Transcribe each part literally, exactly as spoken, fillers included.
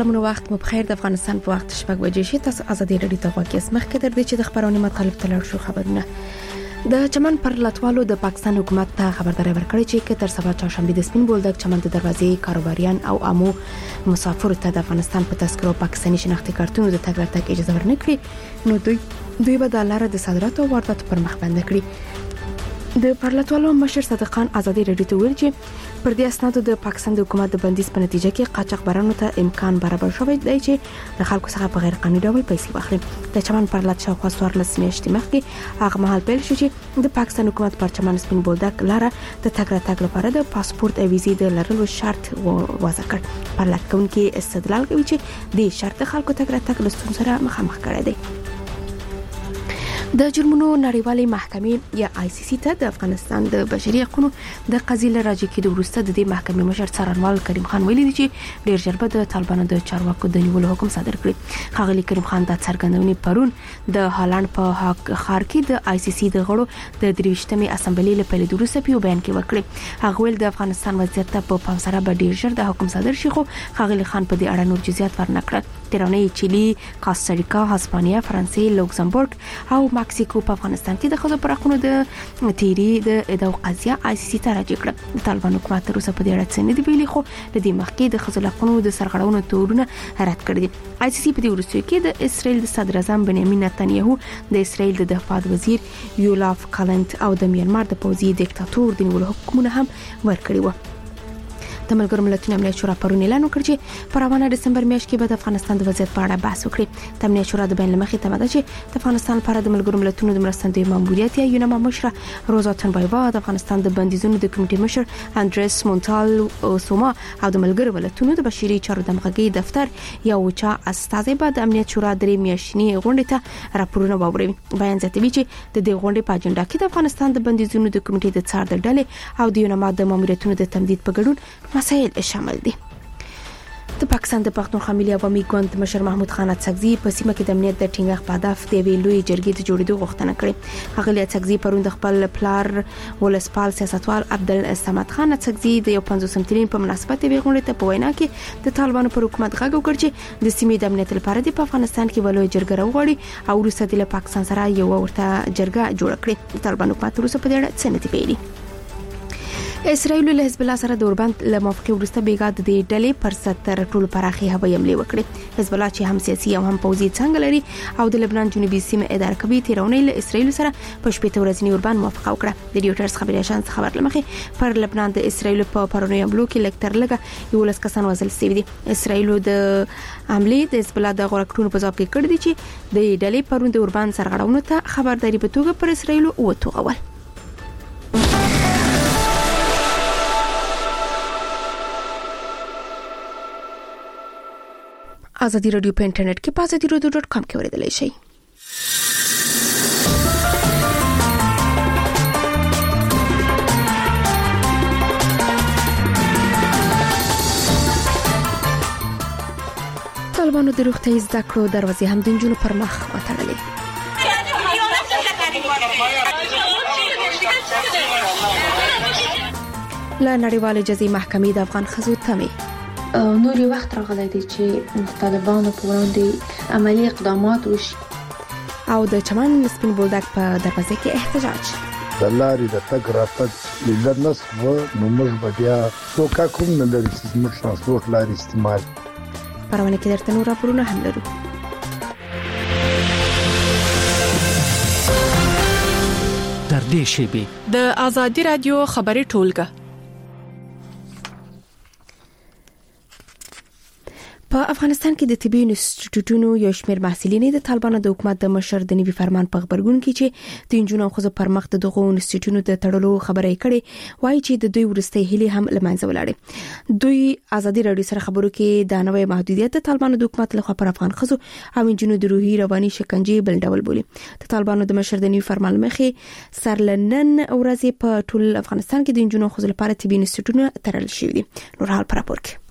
سلامونه وخت مو بخیر. د افغانستان په وخت شپږ بجې شي. تاسو ازادي رادیو ته غواړئ چې مخکې تر دې چې د خبرونې مطلب تلل شو خبرونه د چمن پر لټوالو د پاکستان حکومت ته خبرداري ورکړې چې کتر سبا چهارشنبه د سپین بولدک چمن د دروازې کاروباریان او عامو مسافر ته د افغانستان په تذکرو پاکستاني شناختی کارتونو د تګ راتګ اجازه ورنکړي، نو دوی دوی به د لاره د صادراتو او وارداتو پر مخ بند کړي. د پرلطوالو مشر صادق خان ازادي رادیو ته ویل چې پر دې اسنادو د پاکستان د حکومت د بندیز په نتیجه کې قاچاقبرانو ته امکان برابر شوی دی چې د خلکو څخه په غیر قانوني ډول پیسې واخلي. د چمن پر لټ شاوخوا څوارلس میاشتې مخکې هغه مهال پیل شو چې د پاکستان حکومت پر چمن سپین بولدک لاره د تګ راتګ لپاره د پاسپورت او ویزې د لرلو شرط وضع کړ. پر لټ کوونکي استدلال کوي چې د شرط خلکو تګ راتګ له ستونزو سره مخامخ کړي دي. د جرمونو نړیوالې محکمې یا آی سی سی ته د افغانستان د بشري حقوقو د قضیې راځي کې د وروسته د دې محکمې مشر څارنوال کریم خان ویلي دی چې ډیر ژر به د طالبانو د چارواکو د نیولو حکم صادر کړي. ښاغلي کریم خان د څرګندونې پرون د هالند په ښار کې د آی سی سی د غړو د درویشتمې اسمبلی لپاره د وروسته په بیان کې وکړي. هغه ویل د افغانستان وضعیت ته په پام سره به ډیر ژر د حکم صادر شي، خو ښاغلي خان په دې اړه نور جزئیات ورنکړل. تیرونه چيلي، کاستاریکا، هسپانیا، فرانسې، لوکزمبورګ او مکسیکو په افغانستان کې د خزو پر حقوقو د تیری د ادعا قضیه آی سی سی ته راځي کړه. د طالبان حکومت تر اوسه په دې اړه څه نه دی ویلي، خو د دې مخکې د خزو حقوقو د سرغړونو تورونه رد کړی دي. آی سی سی په دې وروستیو کې د اسرائیل د صدر اعظم بنیامین نتنیاهو، د اسرائیل د دفاع وزیر یولاف کالنت او د میانمار د پوځي دیکتاتور د نیولو حکمونه هم ورکړي وو. د ملګرو ملتونو امنیت شورا پرون اعلان وکړ چې په روانه دسمبر میاشت کې به د افغانستان د وضعیت په اړه بحث وکړي. د امنیت شورا د بیان لمخې تمه ده چې د افغانستان لپاره د ملګرو ملتونو د مرستندوی ماموریت یا یونما مشره روزا تنبایوا، د افغانستان د بندیزونو د کمیټې مشر اندریس مونټال سوما او د ملګرو ملتونو د بشري چارو د همغږي دفتر یا وچا استازي به د امنیت شورا درې میاشتنی غونډې ته راپورونه واوري. بیان زیاتوي چې د دې غونډې په اجنډا کې د افغانستان د بندیزونو د کمیټې د څار د ډلې او د یونما د ماموریتونو د تمدید په ګډون مسائل شامل دي. د پاکستان د پښتونخوا ملي عوامي ګوند مشر محمود خان اڅکزي په سیمه کې د امنیت د ټینګښت په هدف د ویلوي جرګې د جوړېدو غوښتنه کړې. هغه اڅکزي پرون د خپل پلار ولسپال سیاستوال عبدالصمد خان اڅکزي د یو پنځوسم تلین په مناسبت وی غونډه ته په وینا کې د طالبانو پر حکومت غږ وکړ چې د سیمې د امنیت لپاره د افغانستان کې ولوي جرګه راوړي او وروسته د پاکستان سره یو ورته جرګه جوړ کړي. طالبانو په تر اوسه په دې اړه څه نه دی ویلي. اسرائیل له حزب الله سره د اوربند له موافقه ورسته بیګا د دې ډلې پر ستر ټول پراخي هوایي حمله وکړه. حزب الله چې هم سیاسي او هم پوځي څنګه لري او د لبنان جنوبي سیمه اداره کوي، تیرونه له اسرائیل سره په شپږ ورځنی اوربند موافقه وکړه. د ریوټرز خبري اژانس خبر لمخې پر لبنان د اسرائیل په پرونی حملو کې لکتر لګه یو لس کسان وژل شوي دي. اسرائیل د حمله د حزب الله د غوړکټونو په ځواب کې کړی دي چې د ډلې پرون د اوربند سرغړونو ته خبرداري په توګه پر اسرائیل وټوغول. ازادي رادیو په انټرنیټ کې په ازادي رادیو ډاټ کام کې اوریدلای شئ. طالبانو د روغتیايي زده کړو دروازې هم د نجونو پر مخ وتړلې. له نړیوالې جزایي محکمې د افغان ښځو تمې نور وخت راغلی دی چې طالبانو په وړاندې عملی اقدامات وشي. او د چمن سپین بولدک په دروازه کې احتجاج. د لارې د تګ راتګ لیدل نسو نو موږ به بیا څوک کوم نه لري چې موږ ترانسپورت لارې استعمال. پرونه کې درته نور راپورونه هم لرو. در دې شیبه د ازادي رادیو خبري ټولګه په افغانستان کې د طبي انسټیټیوټونو یو شمېر محصلین د طالبانو د حکومت د مشر د نوي فرمان په خبرګون کې چې د انجونو خو پر مخ د دغه انسټیټیوټونو د تړلو خبرې کړي، وایي چې د دوی ورستۍ هلي هم لمنځه ولاړې. دوی ازادي رادیو سره خبرو کې د نوې محدودیت د طالبانو د حکومت لخوا پر افغان خزو او انجونو د روحي رواني شکنجې بل ډول بولي. د طالبانو د مشر د نوي فرمان مخې سرلنن ورځې په ټول افغانستان کې د انجونو خو لپاره طبي انسټیټیوټونه تړل شوي دي. نور حال پر راپور کې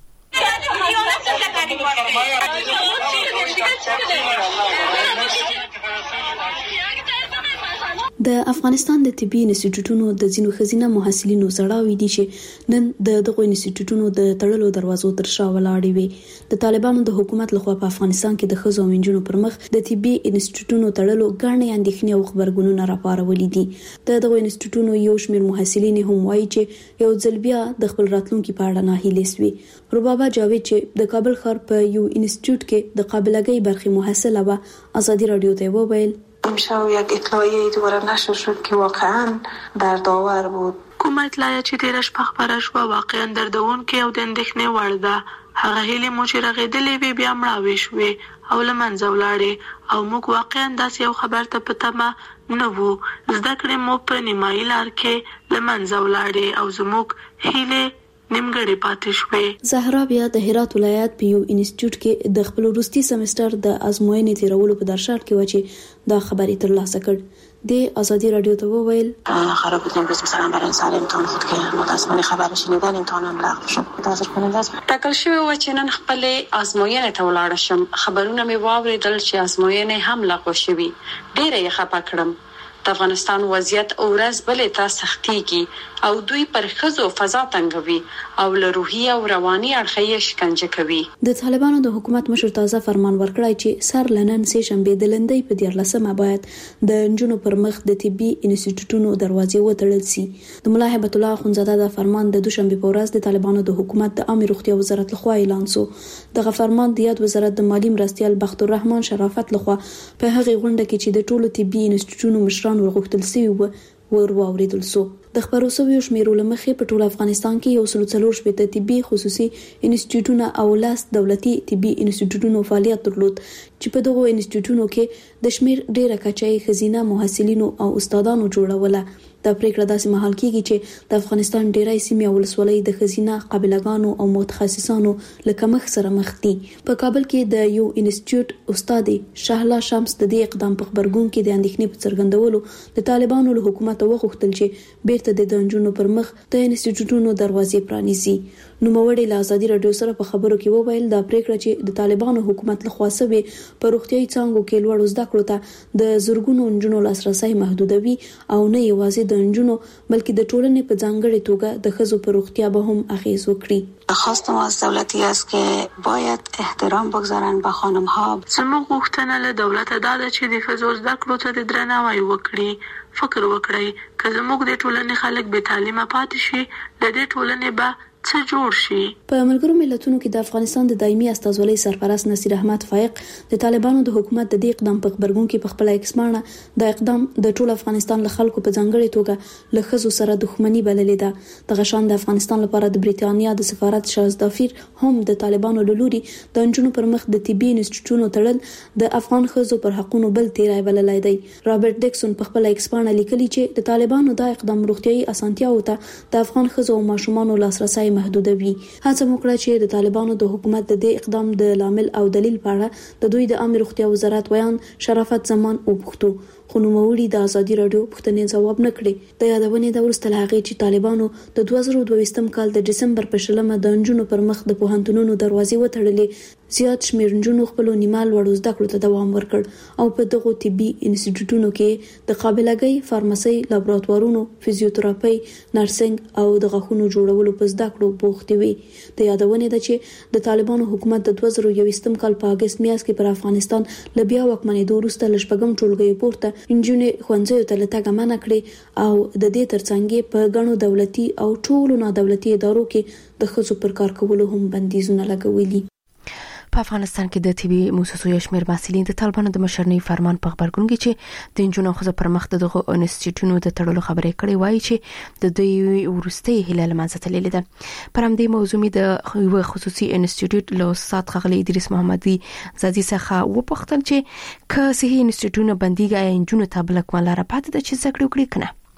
د افغانستان د طبي انسټیټیوټونو د ځینو خزینه محصلینو زړاوي دي چې نن د دغه انسټیټیوټونو د تړلو دروازو تر شا ولاړې وي. د طالبانو د حکومت لخوا په افغانستان کې د خزو منجونو پر مخ د طبي انسټیټیوټونو تړلو غاڼې اندېښنې او خبرګونونه راپارولې دي. د دغه انسټیټیوټونو یو شمېر محصلین هم وایي چې یو ځل بیا د خپل راتلونکي په اړه ناهیلې سوي. ربابا جاوید چې د کابل ښار په یو انسټیټیوټ کې د قابلګۍ برخې محصله و آزادی رادیو ته وویل امشب یک اطلاعیه دوباره نشر شد که واقعا دردآور بود. کومه اطلاعیه چې ډیره شپه خبره شوه واقعا دردونکې او د اندېښنې وړ ده. هغه هیلې مو چې رغېدلې وې بیا مړاوې شوې او له منځه ولاړې او موږ واقعا داسې یو خبر ته په تمه نه وو. زده کړې مو په نیمایي لار کې له منځه ولاړې او زموږ هیلې نیمګړې پاتې شوې. زهرا بیا د هرات ولایت په یو انسټیټیوټ کې د خپل وروستي سمستر د ازموینې تیرولو په درشل کې و چې دا خبرې ترلاسه کړ. د آزادی رادیو ته وویل خراب بود امروز مثلا برای سال امتحان خود که متاسفانه خبر شنیدن امتحانم لغو شد. متاسف کننده است. ټاکل شوی و چې نن خپل ازموینې ته ولاړ شم. خبرونه مې واوریدل چې ازموینې هم لغو شوي. ډېر یې خپه کړم. د افغانستان وضعیت اورز بلې ته سختيږي او دوی پر خزو فضا تنګوي او له روحي او رواني اړخې شکنجه کوي. د طالبانو د حکومت مشر تازه فرمان ورکړی چې سر لنن سه شنبه د لندۍ په دیارلسمه باید د انجونو پر مخ د طبي انسټیټیوټونو دروازې وتړل شي. د ملا هیبت الله اخونزاده د فرمان د دوشنبه په ورځ د طالبانو د حکومت د عامه روغتیا وزارت لخوا اعلان شو. دغه فرمان د یاد وزارت د مالی مرستيال بخت الرحمن شرافت لخوا په هغه غونډه کې چې د ټولو طبي انسټیټیوټونو مشران ورغوښتل شوی و ور واوریدل شو. د خبرو سوي شمیرو لمخې په ټول افغانستان کې یو سل څلور شپږ طبي خصوصي انسټیټیوټونه او لاس دولتي طبي انسټیټیوټونو فعالیت درلود چې په دغه انسټیټیوټونو کې د شمیر ډیره کچای خزینه محصلینو او استادانو جوړوله. دا پریکړه داسې مهال کیږي چې د افغانستان ډیرای سیمې او ولسوالۍ د خزینه قابلګانو او متخصصانو لکه مخ سره مخ دي. په کابل کې د یو انسټیټیوټ استاد شهلا شمس د دې اقدام په خبرګون کې د اندېښنې په څرګندولو د طالبانو له حکومت وغوښتل چې بیرته د دنجونو پر مخ د انسټیټیوټونو دروازې پرانیزي. نوموړي له آزادی رادیو سره په خبرو کې وویل دا پریکړه چې د طالبانو حکومت لخوا سوي په روغتيایي څانګو کې لوړ زده کړو ته د زورګونو انجونو لاسرسي محدودوي او نه یوازې د انجونو بلکې د ټولنې په ځانګړي توګه د ښځو په روغتیا به هم اغیز وکړي. خواست ما از دولتی است که باید احترام بگذارن به خانم ها. زموږ غوښتنه له دولت دا ده چې د ښځو زده کړو ته درناوی وکړي. فکر وکړئ که زموږ د ټولنې خلک به تعلیمه پاتې شي د دې ټولنې به څه جوړ شي. په ملګرو ملتونو کې د افغانستان د دایمي استازولۍ سرپرست نصیر احمد فائق د طالبانو د حکومت د دې اقدام په خبرګون کې په خپل ایکسمانه د اقدام د ټول افغانستان له خلکو په ځانګړي توګه له خزو سره دښمنی بللې ده. د غشان د افغانستان لپاره د بریتانیا د سفارت شازدافیر هم د طالبانو له لوري د انجونو پر مخ د طبي انسټیټیوټونو تړل د افغان خزو پر حقونو بل تیرای بللای دی. رابرټ ډیکسون په خپل ایکسمانه لیکلي چې د طالبانو د اقدام روغتيایي اسانتیاو ته د افغان خزو او ماشومان لاسرسي محدودوي. هڅه وکړه چې د طالبانو د حکومت د دې اقدام د لامل او دلیل په اړه د دوی د عامه روغتیا وزارت ویان شرافت زمان وپوښتو. خو نوموړي د آزادی رادیو پوښتنې ځواب نه کړي. د یادونې د ورسته هغه چې طالبانو د دوه زره دوه ویشتم کال د دسمبر په شلمه د انجونو پر مخ د پوهنتونونو دروازې وتړلې. زیات شمېر انجونو خپل نیمال وړو زده کړو ته دوام ورکړ او په دغه طبي انسټیټیوټونو کې د قابلګۍ فارماسي لابراتوارونو فزیوتراپي نرسنګ او د غاښونو جوړولو په زده کړو بوخت وي. د یادونې ده چې د طالبانو حکومت د دوه زره یوویشتم کال په اگست میاشت کې پر افغانستان ل بیا واکمنېدو وروسته لشپږم ټولګي پورته انجونې خوندزیو ته لټه منع کړې او د دې ترڅنګ په غنو دولتي او ټولو نادولتي ادارو کې د خصو پر کار کولو هم بندیزونه لګولي. په افغانستان کې د طبي مؤسسو یو شمېر مسؤلین د طالبانو د مشرنۍ فرمان په خبرګون کې چې د انجونو خزو پر مخ دغه انسټیټیوټونو د تړلو خبرې کړې وایي چې د دوی ورستۍ هله لمنځه تللې ده. پر همدې موضوع می د یو خصوصي انسټیټیوټ له استاد خغلی ادریس محمدي زادي څخه وپوښتل چې که صحي انسټیټیوټونه بنديږي انجونو ته بل کومه لار پاتې ده چې زده کړې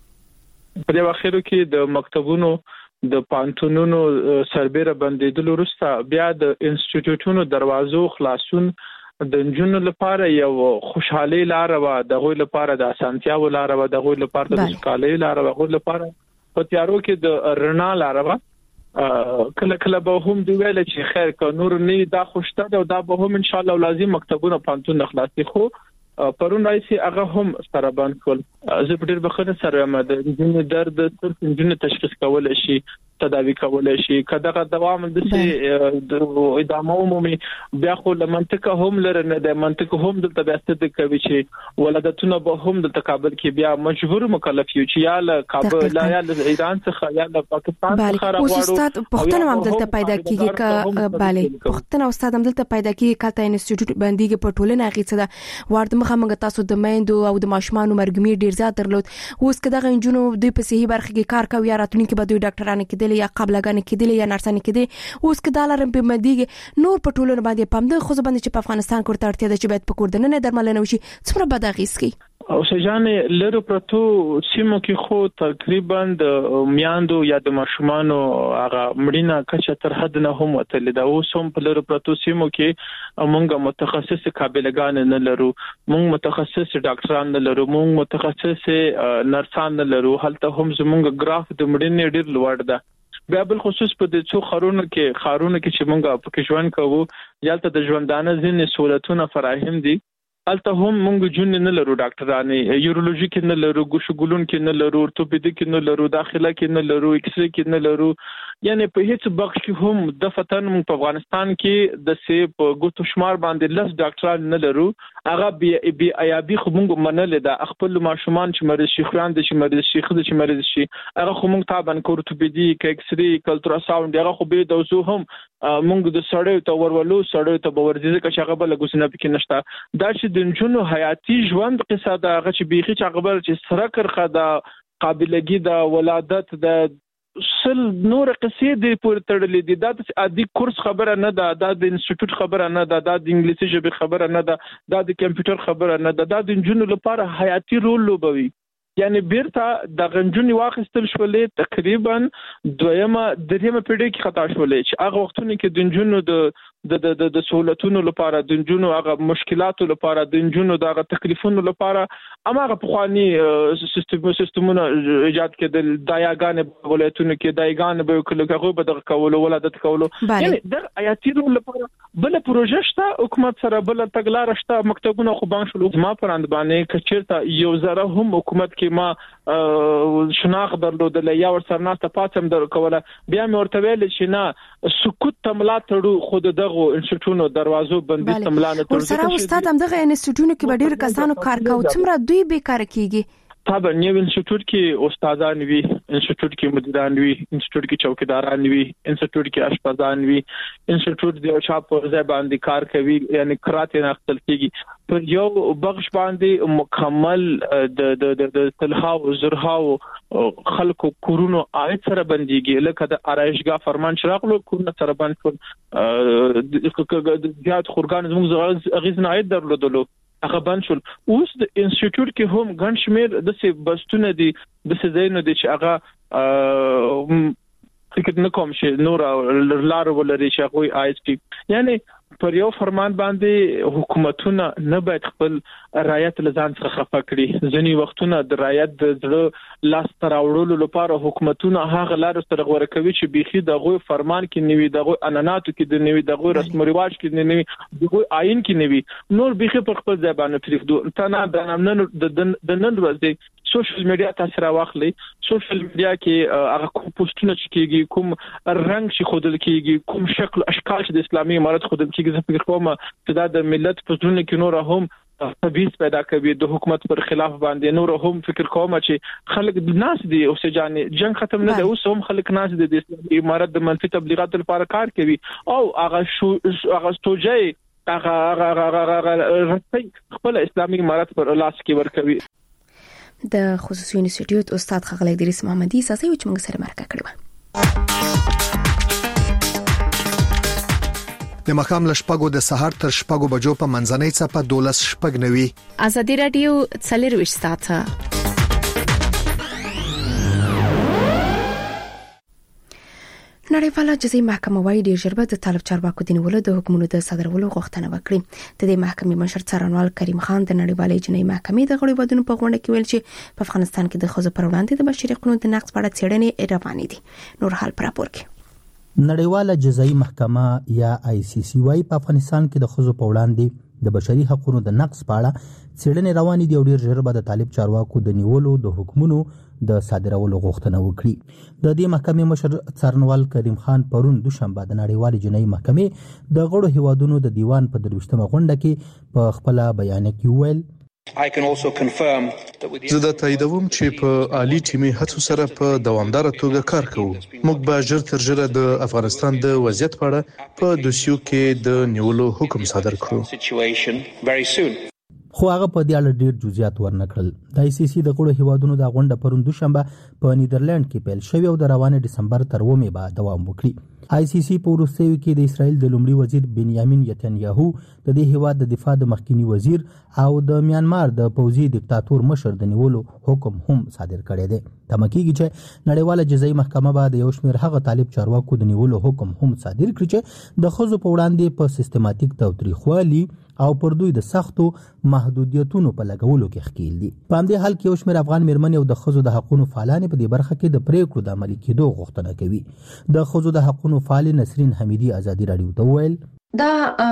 کنه. په دې واخیرو کې د مکتبونو د پانتونونو سربېره بندیدل وروسته بیا د انسټیټیوټونو دروازو خلاصون د انجونو لپاره یو خوشحالي لار و، د غوي لپاره د اسانتیا و لار و، د غوي لپاره د سکالي لار و، غوي لپاره په تیارو کې د رڼا لار و. کله کله به هم دی ویل چې خیر که نور نه دا خوشته ده او دا به هم ان شاء الله لازم مکتبونه پانتون خلاصي. خو پرون راځي هغه هم سره باندې کول زه په ډیر بخښنه سره مده د درد صرف د تشخیص کول شي تداوی کول شي کداغه دوام د سي ادامه عمومي بیا خو لمنطقه هم لره نه د منطقه هم د تبعثت کوي چې ولادتونه به هم د تقابل کې بیا مجبور مکلف یو چې یا ل کابل یا ل ایران څخه یا ل پاکستان څخه راوړو او استاد پښتنه هم دلته پیدا کیږي ک bale پښتنه استاد هم دلته پیدا کیږي کالته انسټیټیوټ باندې په ټولنه غیڅه ده ورته مخه موږ تاسو د میندو او د ماشومان مرګمي ډیر زیات درلود اوس کداغه انجونو د په صحیح برخه کې کار کوي یا راتلونکي به دوی ډاکټرانه کېدل یا قبلګانې کېدل یا نرسانه کېدل اوس کدالرم په مدیګ نور په ټولنه باندې پام ده خو باندې چې په افغانستان کې ورته اړتیا ده چې باید په کوردنه درملنه وشي څومره بداغیس کی او سجانه لرو پرتو سیمو کې خو تقریبا د میاندو یا د ماشومانو هغه مړینه کچه تر حد نه هم وتل دا اوس هم په لرو پرتو سیمو کې موږ متخصص قابلګان نه لرو موږ متخصص ډاکټران نه لرو موږ متخصص نرسان نه لرو هلته هم زموږ ګراف د مړینې ډیر لوړ ده بیا بل خصوص په د څو خارونو کې خارونو کې چې موږ په کې ژوند کوو یالته د ژوندانه ځینې سہولتونه فراهم دي الته هم موږ جون نه لرو ډاکټرانه یورولوژي کې نه لرو ګوشګولون کې نه لرو اورتوپیډیک کې نه لرو داخله کې نه لرو ایکس ری کې نه لرو یعنی په هیڅ بخش کې هم د فتن موږ په افغانستان کې د سی په ګوتو شمار باندې لس ډاکټران نه لرو هغه بي بي ایابي خو موږ منل د خپل ماشومان چې مریض شي خوان د چې مریض شي خو د چې مریض شي هغه خو موږ تابع اورتوپیډیک ایکس ری الټراساوند هغه خو به د وزو هم موږ د سړیو ته ورولو سړیو ته باور دي چې هغه بل ګوسنه پکې نشته دا چې د جنونو حياتي ژوند قصه دا هغه چې بيخي چې خبر چې سره کرخه دا قابلګي دا ولادت دا سل نور قصې د پور تړلې دي دا د عادي کورس خبره نه ده دا د انسټیټیوټ خبره نه ده دا د انګلیسي ژبې خبره نه ده دا د کمپیوټر خبره نه ده دا د جنونو لپاره حياتي رول لوبوي یعنی بیرته د غنجونی واخستل شولې تقریبا دویمه دریمه پیډه کې خطا شولې چې هغه وختونه کې د جنونو د د د د سہولتونو لپاره د جنونو هغه مشکلاتو لپاره د جنونو دغه تکلیفونو لپاره اماغه پخوانی سیستم سیستمونه ایجاد کړل دایاګان ولایتونو کې دایګان به کله به د کولو ولادت کولو یعنی د آیاتي لپاره بل پروژه شته حکومت سره بل تګلار شته مکتبونه خو بان شلو ما پراند باندې کچرته یو زره هم حکومت کې ما شناخ درلودل یا ور سرناسته پاتم در کوله بیا مې ورته ویل چې نه سکوت تملا تړو خود دغه انسټیټونو دروازو بندي تملا نه تړو سره استاد هم دغه انسټیټونو کې ډېر کسانو کار کوي څومره دوی به کار کوي طبعا یو انسټیټیوټ کې استادان وي انسټیټیوټ کې مدیران وي انسټیټیوټ کې چوکیداران وي انسټیټیوټ کې اشپزان وي انسټیټیوټ د چا په ځای باندې کار کوي یعنی کراته نه خپل کېږي پر یو بخش باندې مکمل د د د تلهاو زرهاو خلکو کورونو آیت سره بنديږي لکه د آرایشګاه فرمان شراغلو کورونه سره باندې د زیات خورګان زموږ غیزن آیت درلودلو هغه بنشل اوس د انسټیټیوټ کې هم ګڼ شمیر د څه بستونه دي د څه زینو دي چې هغه فکر نه کوم چې نور لار ولري چې هغه آی اس پی یعنی پر یو فرمان باندې حکومتونه نه باید خپل رعایت لزان څخه خفه کړي ځنی وختونه د رعایت د زړه لاس تراوړلو لپاره حکومتونه هغه لار سره غوړه کوي چې بيخي دغه فرمان کې نیوي دغه اناناتو کې د نیوي دغه رسم او رواج کې د نیوي دغه آئین کې نیوي نور بيخي په خپل ځای باندې پریږدو ته نه د نن د نن ورځې سوشل میډیا تاثیر واخلي سوشل میډیا کې هغه کوم پوسټونه چې کېږي کوم رنگ چې خودل کېږي کوم شکل اشکال چې د اسلامي امارت خودل کېږي زه فکر کوم چې دا د ملت په ځونه کې نور هم تبعیض پیدا کوي د حکومت پر خلاف باندې نور هم فکر کوم چې خلک ناس دي او سجانې جنگ ختم نه دی اوس هم خلک ناس دي د اسلامي امارت د منفي تبلیغات لپاره کار کوي او هغه شو هغه توجه هغه هغه خپل اسلامي امارت پر لاس کې ور کوي د خصوصي انسټیټیوټ استاد خغل ادریس محمدي ساسي چې موږ سره مرکه کړې و د مخام لشپګو د سحر تر شپګو بجو په منځنۍ صفه دولس شپګ نوي ازادي رادیو څلور وشتاته نړیواله جزایي محکمه وايي ډېر ژر به د طالب چارواکو د نیولو د حکمونو د صادرولو غوښتنه وکړي د دې محکمې مشر څارنوال کریم خان د نړیوالې جنایي محکمې د غړو بدون په غونډه کې ویل چې په افغانستان کې د ښځو پر وړاندې د بشري حقوقو د نقض په اړه څېړنې روانې دي نور حال پر راپور کې نړیواله جزایي محکمه یا آی سی سی وايي په افغانستان کې د ښځو په وړاندې د بشري حقوقو د نقض په اړه څېړنې روانې دي او ډېر ژر به د طالب چارواکو د نیولو د حکمونو د صادرولو غوښتنه وکړي. د دې محکمې مشر څارنوال کریم خان پرون دوشنبه د نړیوالې جنایي محکمې د غړو هیوادونو د دیوان په درویشتمه غونډه کې په خپل بیان کې وویل زه دا تاییدوم چې په عالی ټیمي هڅو سره په دوامداره توګه کار کوو. موږ به ژر تر ژره د افغانستان د وضعیت په اړه په دوسیو کې د نیولو حکم صادر کړو. خو هغه په دې اړه ډېر جزئیات ورنکړل. د آی سی سی د غړو هیوادونو د غونډه پرون دوشنبه په نیدرلند کې پیل شوې او د روانې ډسمبر تر اومې به دوام وکړي. آی سی سی په وروستیو کې د اسرائیل د لومړي وزیر بنیامین نتنیاهو د دې هیواد د دفاع د مخکنی وزیر او د میانمار د پوځي دیکتاتور مشر د نیولو حکم هم صادر کړی دی. تمه کېږي چې نړیواله جزایي محکمه به د یو شمېر هغه طالب چارواکو د نیولو حکم هم صادر کړي چې د ښځو په وړاندې په سیستماتیک تاوتریخوالي او پر دوی د سختو محدودیتونو په لګولو کې ښکیل دي. په همدې حال کې یو شمېر افغان میرمنې او د ښځو د حقونو فعالانې په دې برخه کې د پریکړو د عملي کېدو غوښتنه کوي. د ښځو د حقونو فعال نسرین حمیدي ازادي راډیو ته وویل دا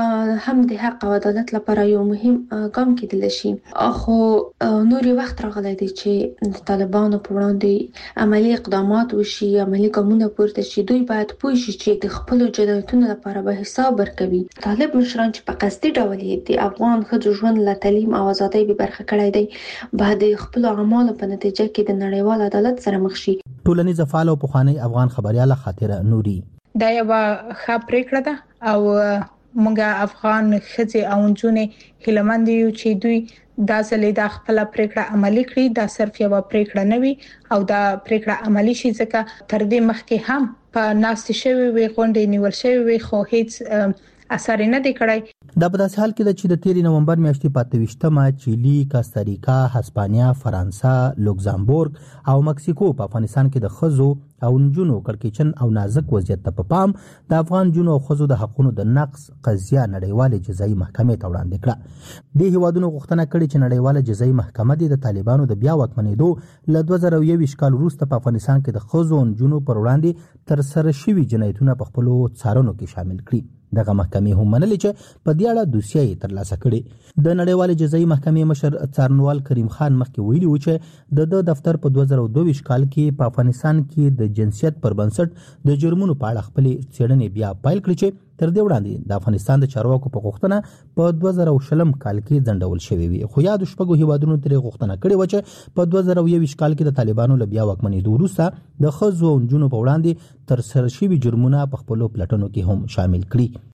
هم د حق او عدالت لپاره یو مهم ګام کېدل شي، خو نور وخت راغلی دی چې د طالبانو په وړاندې عملی اقدامات وشي، عملی ګامونه پورته شي. دوی باید پوه شي چې د خپل جنایتونو لپاره به حساب ورکوي. طالب مشران چې په قصدي ډول د افغان ښځو ژوند له تعلیم او ازادۍ به برخه کړی دی، باید د خپل اعمالو په نتیجه کې د نړیوال عدالت سره مخ شي. ټولنیز فعال او پخوانی افغان خبرياله خاطره نوري دا یو ښه پریکړه ده او موږ افغان ښځې او نجونې هیلمند یو چې دوی دا ځلې د خپل پریکړه عملي کړي. دا صرف یو پریکړه نه وي او دا پریکړه عملي شي، ځکه تر دې مخکې هم په ناستې شوی وي، غونډې نیول شوی وي، خو هیڅ اثر نه دی کړی. دا په داسې حال کې ده چې د تیرې نومبر میاشتې په اته ویشتمه چیلي، کاستاریکا، هسپانیا، فرانسه، لوکزامبورګ او مکسیکو په افغانستان کې د ښځو او نجونو کړکېچن او نازک وضعیت ته په پام د افغان نجونو او ښځو د حقونو د نقض قضیه نړیوالې جزایي محکمې ته وړاندې کړه. دې هیوادونو غوښتنه کړې چې نړیواله جزایي محکمه د طالبانو د بیا واکمنېدو له دوه زره یوویشت کال وروسته په افغانستان کې د ښځو او نجونو پر وړاندې ترسره شوي جنایتونه په خپلو څارنو کې شامل کړي. دغه محکمې هم منلې چې په دې اړه دوسیه یې ترلاسه کړې. د نړیوالې جزایي محکمې مشر څارنوال کریم خان مخکې ویلي و چې د د دفتر په دوه زره دوه ویشت کال کې په افغانستان کې د جنسیت پر بنسټ د جرمونو په اړه خپلې څېړنې بیا پیل کړې چې تر دې وړاندې د افغانستان د چارواکو په غوښتنه په دوه زره شلم کال کې ځنډول شوې وي. خو یاد شپږو هیوادونو ترې غوښتنه کړې و چې په دوه زره یوویشت کال کې د طالبانو له بیا واکمنېدو وروسته د ښځو او نجونو په وړاندې ترسره شوي جرمونه په خپلو پلټنو کې هم شامل کړي.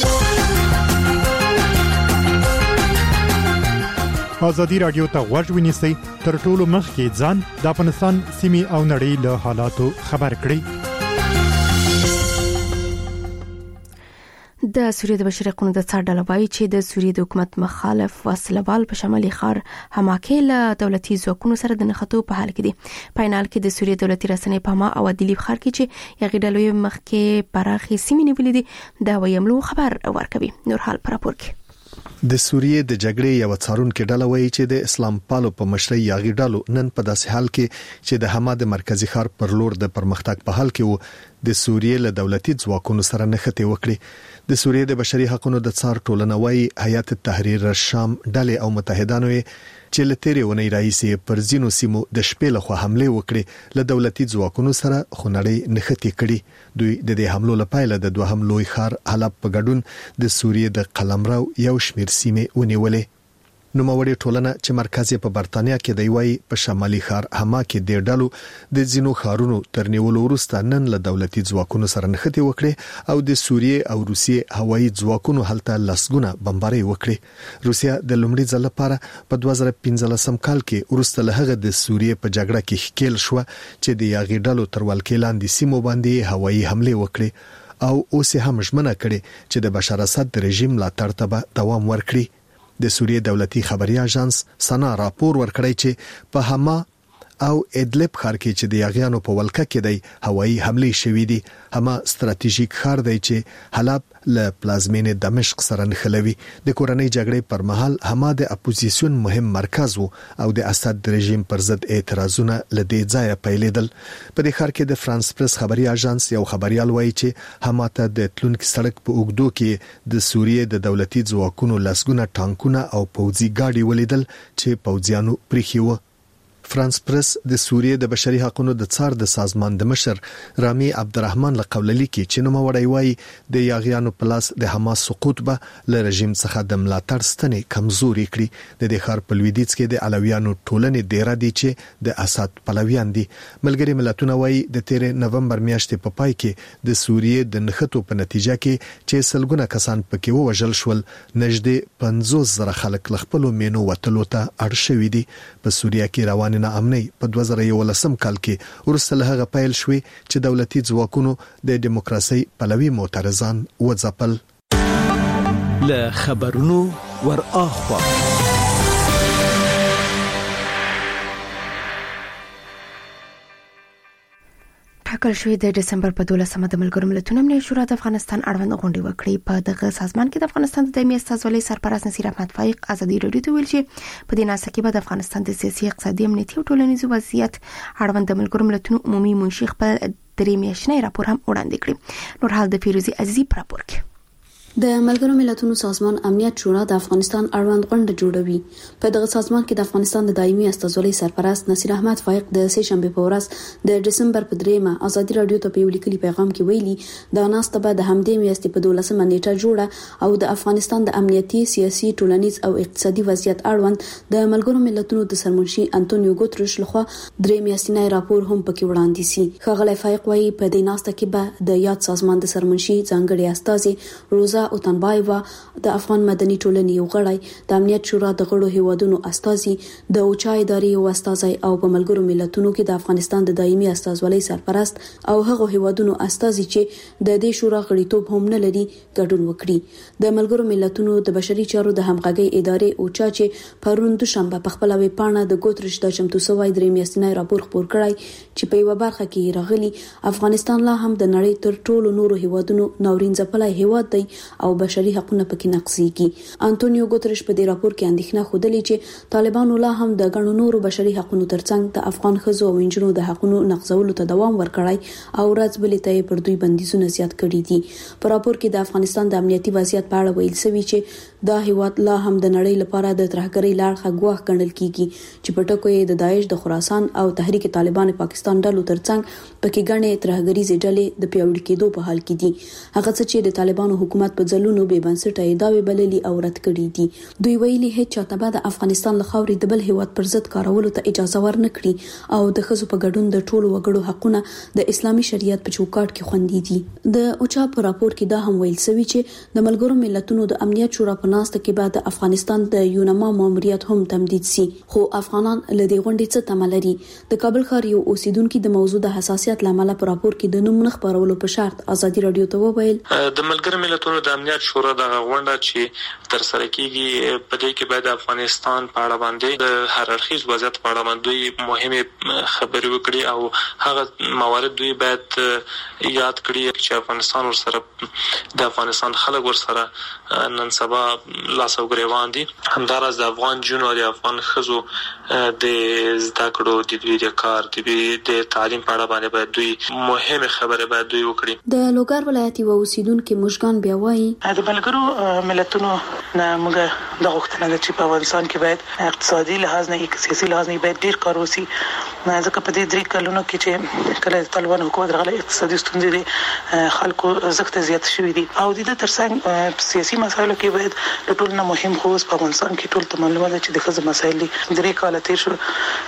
ازادي راډیو ته غوږ ونیسئ، تر ټولو مخکې ځان د افغانستان سیمې او نړۍ له حالاتو خبر کړئ. د سوریې د بشري حقوقو د څار ډله وایي چې د سوریې د حکومت مخالف وسلوال په شمالي ښار حماکې له دولتي ځواکونو سره د نښتو په حال کې دي. په عین حال کې د سوریې دولتي رسنۍ په ما او ادلیب ښار کې چې یغې ډلې مخکې پراخې سیمې نیولې دي دا ویملو خبر ورکوي. نور حال پر راپور کې د سوریې د جګړې یو څارونکو ډله وایي چې د اسلام پالو په مشرۍ یاغي ډلو نن په داسې حال کې چې د حما د مرکزی ښار پر لور د پرمختګ په حال کې وو د سوریې له دولتي ځواکونو سره نښتې وکړي. د سوریې د بشري حقوقو د څار ټولنه وایي حیات التحریر الشام ډلې او متحدانو چې له تیرې ونې راهیسې پر ځینو سیمو د شپې لخوا حمله وکړي له دولتي ځواکونو سره خونړۍ نښتې کړي. دوی د دې حملو لپاره د دوهم لوی ښار حلب په ګډون د سوریې د قلمرو یو شمېر سیمې ونیولې. نوموړي ټولنه چې مرکز یې په برتانیا کې دی وایي په شمالي ښار حما کې د ډلو د ځینو ښارونو تر نیولو وروسته نن له دولتي ځواکونو سره نښتې وکړي او د سوریې او روسیې هوایي ځواکونو هلته لسګونه بمبارۍ وکړي. روسیا د لومړي ځل لپاره په دوه زره پنځلسم کال کې وروسته له هغه د سوریې په جګړه کې ښکیل شو چې د یاغي ډلو تر ولکې لاندې سیمو باندې هوایي حمله وکړي او اوس هم ژمنه کړي چې د بشار اسد رژیم لا ترتبه دوام ورکړي. د سوریې دولتي خبري اژانس سنا راپور ورکړی چې په حما او ادلب ښار کې چې د یاغیانو په ولکه کې دی هوایي حمله شوې دي. هما ستراتیژیک ښار دی چې حلب له پلازمینې دمشق سره نښلوي. د کورنۍ جګړې پر مهال هما د اپوزیسیون مهم مرکز وو او د اسد رژیم پر ضد اعتراضونه لدې ځایه پیلېدل. په دې ښار کې د فرانس پریس خبري اژانس یو خبريال وایي چې هما ته د تلونکي سړک په اوګدو کې د سوریې د دولتي ځواکونو لسګونه ټانکونه او پوځي ګاډي ولیدل چې پوځیانو پریخي وو. فرانس پریس د سوریې د بشري حقوقو د څار د سازمان د مشر رامي عبدالرحمن لقوللی کې چې نو وړي وایي د یاغیانو پلاس د حماس سقوط به ل رژیم څخه د ملاتړ ستنې کمزوري کړي. د دې ښار په لویدیځ کې د علویانو ټولنې ډیره دي چې د اسد پلویان دي. ملګری ملتونه وایي د تیر نومبر میاشتې په پای کې د سوریې د نښتو په نتیجه کې چې سلګونه کسان پکې ووژل شول، نږدې پنځوس زره خلک خپل مینو وتلو ته اړ شوي دي. په سوریه کې روان نه امني په دوه زره یولسم کال کې ورسته له هغه پیل شوې چې دولتي ځواکونو د دیموکراسي پلوي معترضان وځپل. له خبرونو ور اخوا ټاکل شوې د دسمبر په دولسمه د ملګرو ملتونو امنیت شورا د افغانستان اړوند غونډه وکړي. په دغه سازمان کې د افغانستان د دایمي استازولۍ سرپرست نصیر احمد فایق ازادي راډیو ته ویل چې په دې ناسه کې به د افغانستان د سیاسي، اقتصادي، امنیتي او ټولنیز وضعیت اړوند د ملګرو ملتونو عمومي منشي خپل درې میاشتنی راپور هم وړاندې کړي. نور حال د فیروزي عزیزي پر راپور کې. د ملګرو ملتونو سازمان امنیت شورا د افغانستان اړوند غونډه جوړوي. په دغه سازمان کې د افغانستان د دایمي استازولۍ سرپرست نصیر احمد فایق د سه شنبه په ورځ د دسمبر په دریمه ازادي راډیو ته په یو لیکلي پیغام کې ویلي دا ناسته به د همدې میاشتې په دولسمه نیټه جوړه او د افغانستان د امنیتي، سیاسي، ټولنیز او اقتصادي وضعیت اړوند د ملګرو ملتونو د سرمنشي انټونیو ګوتریش لخوا درې میاشتنی راپور هم پکې وړاندې سي. ښاغلی فایق وايي په دې ناسته کې به د یاد سازمان د سرمنشي ځانګړي استازي روزا او تنبایوا، د افغان مدني ټولنې یو غړی، د امنیت شورا د غړو هیوادونو استازي، د اوچا ادارې یو استازي او په ملګرو ملتونو کې د افغانستان د دایمي استازولۍ سرپرست او هغه هیوادونو استازي چې د دې شورا غړیتوب هم نه لري ګډون وکړي. د ملګرو ملتونو د بشري چارو د همغږي ادارې اوچا چې پرون دوشنبه په خپل ویب پاڼه د ګوتریش د چمتو سوای درې میاشتنی راپور خپور کړی چې په یو برخه کې راغلي افغانستان لا هم د نړۍ تر ټولو نورو هیوادونو ناورین ځپلای هیواد دی او بشري حقوقونه پکې نقضيږي. انټونیو ګوتریش په دې راپور کې اندېښنه خوده چې طالبانو لا هم د غنو نورو بشري حقوقو ترڅنګ د افغان ښځو او نجونو د حقوقو نقضولو ته دوام ورکړای او راځبلې ته پر دوی بندیزونه زیات کړي دي. په راپور کې د افغانستان د امنیتي وضعیت په اړه ویل شوی چې دا هیواد لا هم د نړۍ لپاره د ترهګرۍ لارښه ګواښ ګڼل کیږي چې په ټکو یې د داعش د خراسان او تحریک طالبان پاکستان ډلو ترڅنګ پکې ګڼې ترهګریزې ډلې د پیاوړي کېدو په حال کې دي. هغه څه چې د طالبانو حکومت په ځلونو به بنسټه ادعاوې بللي او رد کړي دي. دوی ویلي هیڅ چاته به د افغانستان له خاورې د بل هیواد پر ضد کارولو ته اجازه ورنکړي او د ښځو په ګډون د ټولو وګړو حقوقونه د اسلامي شریعت په چوکاټ کې خوندي دي. د اوچا په راپور کې دا هم ویل شوی چې د ملګرو ملتونو د امنیت شورا په ناسته کې بعد افغانستان د یونما ماموریت هم تمدید سي، خو افغانان لدې غونډې څه تمه لري. د کابل ښار یو اوسیدونکو د موضوع د حساسیت لامل په راپور کې د نوم خبرولو په شرط ازادي راډیو ته وویل د ملګرو ملتونو د امنیت شورا د غونډه چې تر سره کیږي په دې کې باید افغانستان په اړه باندې د هر اړخیز وضعیت په اړه باندې مهمه خبرې وکړي او هغه موارد دوی باید یاد کړي چې افغانستان ورسره د افغانستان خلک ورسره نن سبا لاس او ګریوان دي. همدارس د افغان جنو او د افغان خزو د زده کړو د دوی د کار د تعلیم په اړه باندې باید دوی مهمه خبره باید دوی وکړي. د لوګر ولایتي و اوسیدونکو مشګان بیا وایي د ملګرو ملتونو نه موږ د غوښتنه ده چې په افغانستان کې باید اقتصادي لحاظ نه سیاسي لحاظ نه باید ډیر کار وشي. ځکه په دې درې کلونو کې چې کله طالبان حکومت راغلی اقتصادي ستونزې دي خلکو زغت زیات شوې دي او د دې ترڅنګ سیاسي مسایلو کې باید د ټول نه مهم خو په افغانستان کې ټول ته معلومه ده چې د خزه مسایل دي. درې کال تیر شو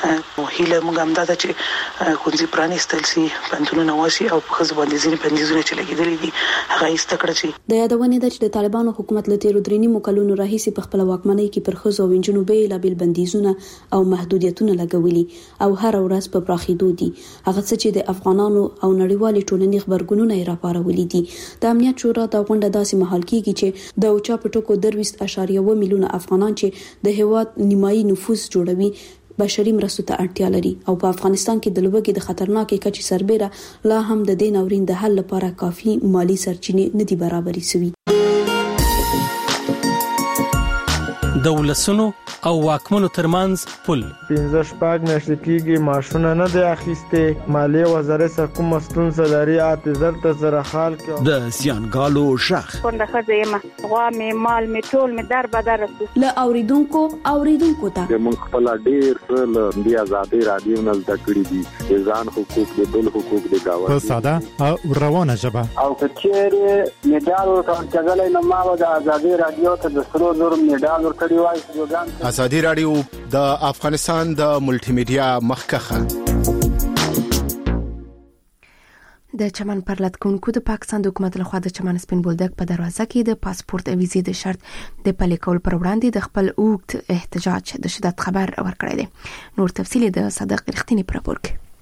هیله موږ هم دا چې خونځي پرانیستل سي پنځونه واشي او په خزه باندې ځینې پنځونه چې لګیدلې دي هغه ایستکړه شي. د یادونه ده چې د طالبانو حکومت له تیرو درې نیمو کلونو راهیسې په خپل واکمنۍ کې پر خزو او نجونو بیلابیل بندیزونه او محدودیتونه لګولي او هر ورځ په پراخېدو دي. هغه څه چې د افغانانو او نړیوالې ټولنې خبرګونونه یې راپارولي دي. د امنیت شورا د غونډه داسې مهال کېږي چې د اوچا په ټکو درويست اشاریه و میلیونه افغانان چې د هیواد نیمایي نفوس جوړوي بشري مرستو ته اړتیا لري او په افغانستان کې د لوږې د خطرناکې کچې سربېره لا هم د دې ناورین د حل لپاره کافي مالی سرچینې نه دي برابرې شوي. د ولسونو او واکمنو ترمنځ پل پنځه شپږ میاشتې کېږي ماشونه نه دی اخیستې. مالیې وزارت څخه کومه ستونزه لري اته زر ته زره خال کې د زیانګالو شخ کونډه ښځه یم غوا مې مال مې ټول مې در بدر له اوریدونکو اوریدونکو ته موږ خپل ډېر له دې آزادۍ رادیو نه زده کړي دي د ځان حقوق د بل حقوق د گاوه په ساده او روانه ژبه او کچېره میډال ورکړل نه ما د آزادۍ رادیو ته د سرو زر میډال ورکړی وای. ازادي رادیو د افغانستان د ملټي میډیا مخکخه د چمن پر لټکونکو د پاکستان د حکومت لخوا د چمن سپین بولدک په دروازه کې د پاسپورت او ویزې د شرط د پلي کول پر وړاندې د خپل اوږد احتجاج د شدت خبر ورکړی دی. نور تفصیل د صادق رښتینی پرپورک.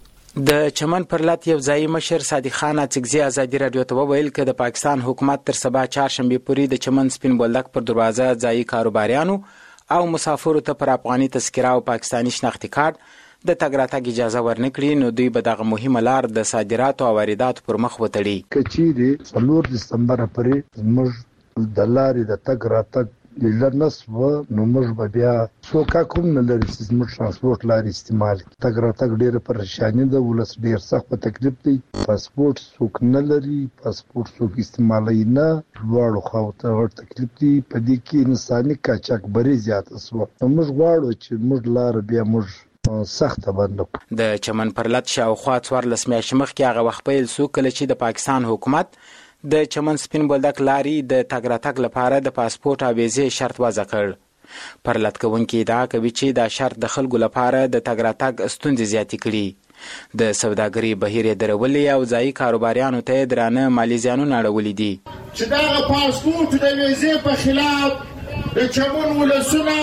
د چمن پر لټ یو ځای مشر صادق خان اڅکزي ازادي رادیو ته وویل چې د پاکستان حکومت تر سبا چهارشنبه پورې د چمن سپین بولدک پر دروازه ځای کاروباریانو او مسافرو ته پر افغاني تذکره او پاکستانی شناختی کارت د تګ راتګ اجازه ورنکړي نو دوی به دغه مهمه لار د صادراتو او وارداتو پر مخ وتړي. کچېری څلور دسمبر پورې موږ د لارې د تګ راتګ لرنس و نو موږ بیا څوک کوم نه لري چې موږ ترانسپورت لارې استعمال تګ راتګ ډېر پریشانی ده ولس ډېر سخت په تکلیف دی. پاسپورت څوک نه لري پاسپورت څوک استعمالي نه ورو خو ته ور تکلیف دی. په دې کې انساني کاچاکبري زیات اسو موږ غواړو چې موږ لار بیا موږ سخت بندو. د چمن پر لټ شاوخوا څوارلس میاشتې مخکې هغه وخت پیل سو کله چې د پاکستان حکومت د چمن سپین بولدک لاري د تګ راتګ لپاره د پاسپورت او ویزې شرط وضع کړ. پر لټ کوونکي دا کوي چې دا شرط د خلکو لپاره د تګ راتګ ستونزې زیاتې کړي. د سوداګرۍ بهیر درولې او ځایي کاروباریانو ته درانه مالی زیانونه اړولې دي. چې دا پاسپورت د ویزې په خلاف د چمن ولسونه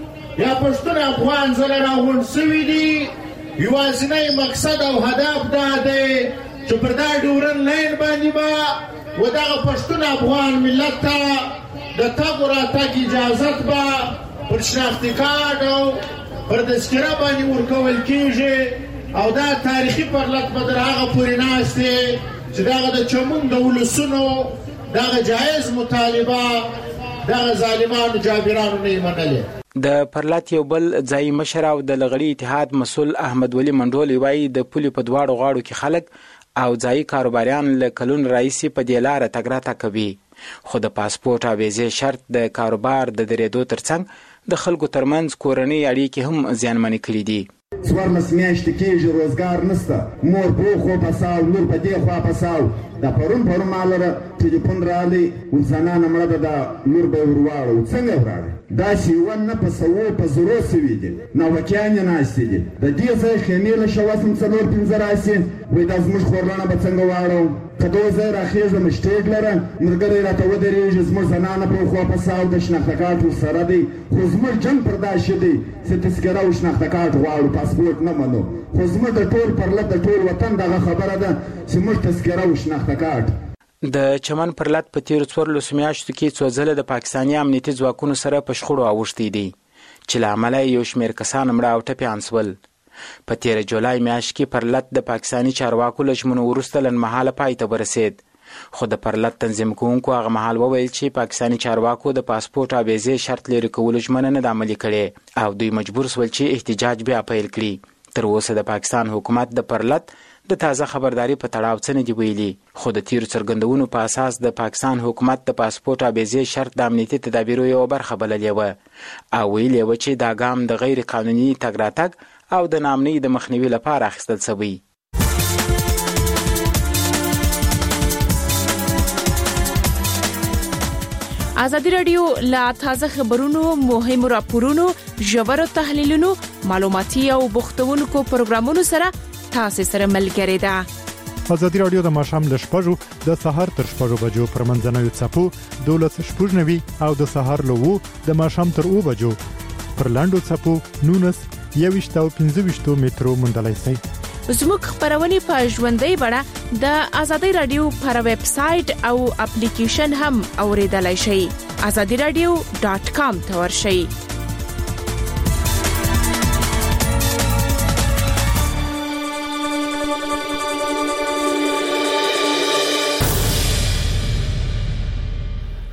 یا پښتون افغان زله راغونډ شوي دي. یوازینی مقصد او هدف دا دی چې پر دا ډیورن لاین باندې به و دغه پښتون افغان ملت ته د تګ راتګ اجازت به پر شناختی کارت او پر تذکره باندې ورکول کېږي او دا تاریخي پرلط به تر هغه پورې ناست دی چې دغه د چمن د ولسونو دغه جایز مطالبه دغه ظالمانو جابرانو نه یې منلې. د پرلط یو بل ځای مشر او د لغړی اتحاد مسول احمد ولی منډول وایي د پولي په دواړو غاړو کې خلک او ځای کاروباریان له کلون رئیسي په دې لار تګ راتګ کوي خو د پاسپورت او ویزې شرط د کاروبار د درېدو ترڅنګ د خلکو ترمنځ کورنۍ اړیکې هم زیانمنې کړي دي. څوارلس میاشتې کېږي روزګار نشته. مور په خوا پساو لور په دې خوا پساو دا پرون پرون مالره ټلیفون رالی زنانه مړه ده دا لور به یې ورواړو څنګه وراړي داسې یوه نه په سوو په زرو سوي دي ناوکیان یې ناستې دي د دې ځای خیمې له شاوخوا څلور پنځه راسي وایي دا زموږ خورلڼه به څنګه واړو که دغه ځای راخېږم سټیج لره ملګری راته ودرېږي زموږ زنانه په خوا پساو د شناخته کارت ورسره دی خو زموږ جنګ پر دا ښه دی چې تذکره او شناخته کارت غواړو پاسپورت نه منو خو زموږ د ټول پرلط د ټول وطن دغه خبره ده چې موږ تذکره او شناخته کارت. د چمن پر لټ په تیرو څوارلسو میاشتو کې څو ځله د پاکستاني امنیتي ځواکونو سره په شخړو اوښتي دي چې له امله یو شمېر کسان مړه او ټپیان شول. په تیره جولای میاشت کې پر لټ د پاکستاني چارواکو له ژمنو وروسته لنډمهاله پای ته ورسېد خو د پر لټ تنظیم کوونکو هغه مهال وویل چې پاکستاني چارواکو د پاسپورت او ویزې شرط لرې کولو ژمنه نه ده عملي کړې او دوی مجبور شول چې احتجاج بیا پیل کړي. تر اوسه د پاکستان حکومت د پر لټ د تازه خبرداري په تړاو څه نه دي ویلي خو د تیرو څرګندونو په اساس د پاکستان حکومت د پاسپورت او ویزې شرط د امنیتي تدابیرو یوه برخه بللې وه او ویلې وه چې دا ګام د غیر قانوني تګ راتګ او د ناامنۍ د مخنیوي لپاره اخیستل شوی. ازادي رادیو لا تازه خبرونو مهمو راپورونو ژورو تحلیلونو معلوماتي او بوختونکو پروګرامونو سره تاسو سره ملګری ده. ازادي رادیو د ماښام له شپږو د سهار تر شپږو بجو پر منځنوي څپو دولس شپږ نوي او د سهار له اوو د ماښام تر اوو بجو پر لاندو څپو نونس یوویشت او پنځه ویشتو مترو موندلای شئ. زموږ خبرونه په ژوندۍ بڼه د ازادي رادیو پر ویب سټ او اپلیکیشن هم اوریدلای شئ. azadi radio dot com ته ورشئ.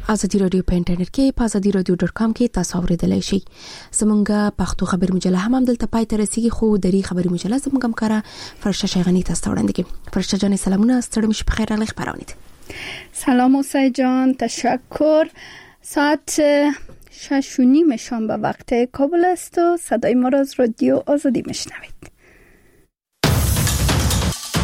ازادي رادیو په انټرنیټ کې په ازادي رادیو ډاټ کام کې تاسو اوریدلای شئ. زمونږ پښتو خبر مجله هم دلته پای ته رسیدي، خو دری خبر مجله زمونږ هم کارا فرشته شایغانی تاسو وړاندې کوي. فرشته جان سلامونه، ستړي مش په خیر، الله خبرونید. سلام موسی جان، تشکر. ساعت شش و نیم شام به وقت کابل است و صدای ما را از رادیو آزادی میشنوید.